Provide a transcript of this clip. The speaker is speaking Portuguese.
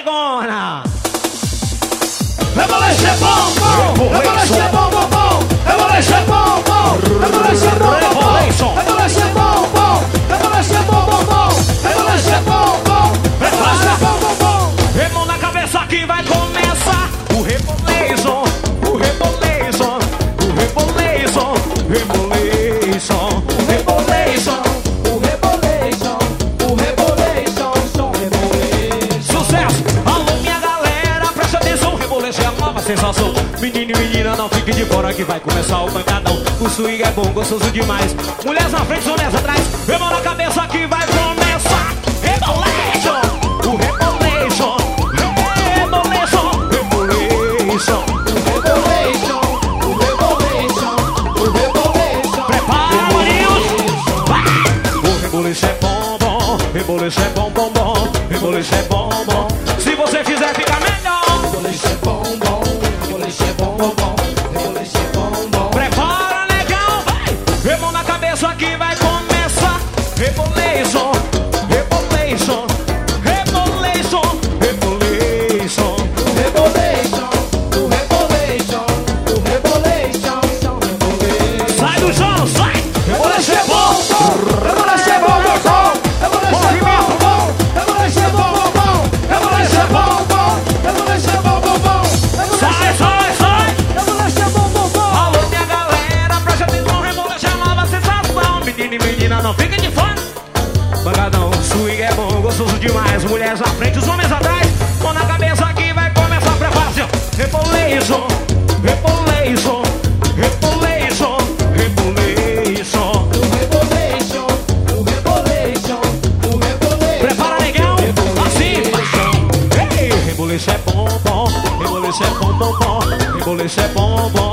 negona. Reboleixo é bom, bom. Reboleixo é bom, bom, bom. Reboleixo é bom, bom. Reboleixo é bom, bom, bom. Reboleixo é bom, bom. Reboleixo é bom, bom, bom. Reboleixo é bom, bom. Reboleixo é bom, bom, bom. Remão na cabeça que vai começar o rebolation, o rebolation, o rebolation, rebolation, rebolation, O rebolation, o rebolation, som rebolation. sucesso! Alô minha galera, presta atenção, rebolation é a nova sensação. Menino e menina, não fique de fora que vai começar o pancadão. O swing é bom, gostoso demais. Mulheres na frente, mulheres atrás. Remão na cabeça que vai começar rebolation, o rebolation, rebolation, rebolation. O rebolation, o rebolation. Prepara, maninhos! Vai! O rebolation é bom, bom. Rebolation é bom, bom, bom. Rebolation é bom, bom. Se você fizer, fica melhor. Rebolation é bom, bom. Rebolation é bom, bom, bom. Rebolation é bom, bom. Prepara, negão, vai! Remão na cabeça que vai começar rebolation, rebolation, rebolation, rebolation. O rebolation, o rebolation, o rebolation, som rebolation. Sai do chão, sai! Rebolation é bom, bom. Rebolation é bom, bom, bom. Rebolation é bom, bom. Rebolation é bom, bom, bom. Rebolation é bom, bom. Rebolation é bom, bom, bom. Sai, sai, sai! Rebolation é bom, bom, bom. Alô, minha galera, presta atenção, rebolation é nova sensação. Menino e menina, não fiquem de fora. Pancadão, swing é bom, gostoso demais. Mulheres na frente, os homens atrás. Mão na cabeça que vai começar, prepara-se. Rebolation, rebolation, rebolation, rebolation. O rebolation, o rebolation, o rebolation. Prepara, negão, assim. Ei, rebolation é bom, bom. Rebolation é bom, bom, bom. Rebolation é bom, bom.